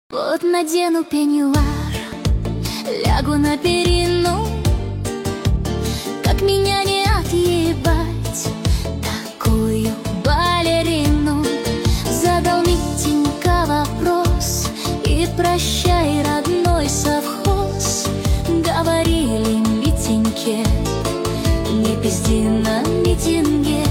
Вот надену пеньюар, лягу на перину. Как меня не отъебать такую балерину? Задал Митенька вопрос: и прощай, родной совхоз. Говорили Митеньке: не пизди на митинге.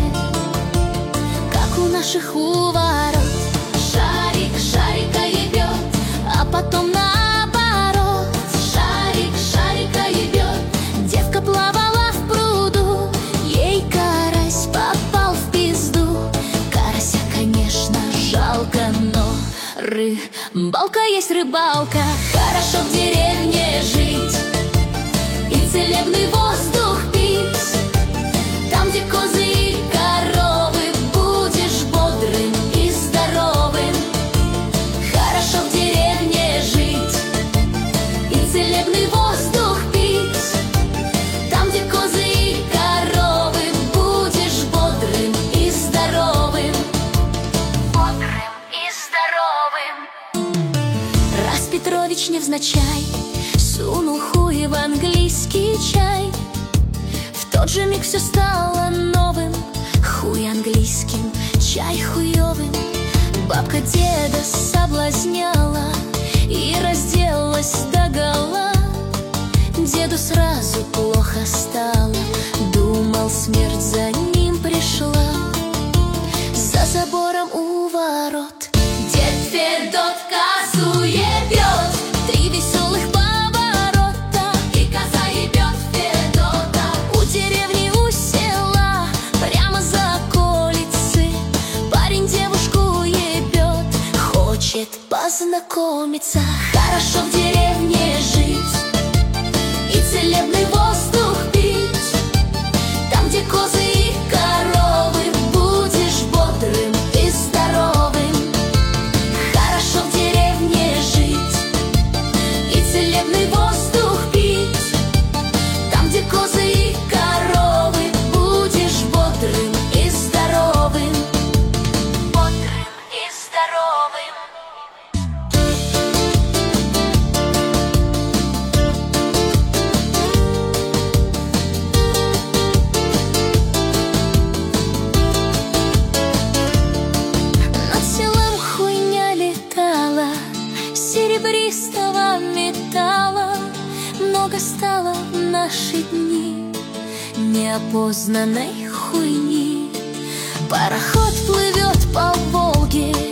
Как у наших у ворот шарик шарика ебет, а потом наоборот шарик шарика ебет. Девка плавала в пруду, ей карась попал в пизду. Карася, конечно, жалко, но рыбалка есть рыбалка. Хорошо в деревне жить и целебный воздух пить. Там, где козы и коровы, будешь бодрым и здоровым. Хорошо в деревне жить и целебный воздух пить. Там, где козы и коровы, будешь бодрым и здоровым. Бодрым и здоровым. Раз Петрович невзначай сунул хуй в английский чай, в тот же миг все стало новым. Хуй английским, чай хуёвым. Бабка деда соблазняла и разделась догола. Деду сразу плохо стало, думал, смерть за ним пришла. За забором у ворот дед Федот козу ебет. Три веселых поворота, и коза ебет Федота. У деревни, у села, прямо за околицы, парень девушку ебет, хочет познакомиться. Хорошо в деревне жить и целебный воздух пить. Там, где козы и коровы, будешь бодрым и здоровым. Хорошо в деревне жить и целебный воздух пить. Там, где козы и коровы, будешь бодрым и здоровым. Бодрым и здоровым. Над селом хуйня летала, серебристого металла. Много стало в наши дни неопознанной хуйни. Пароход плывет по Волге,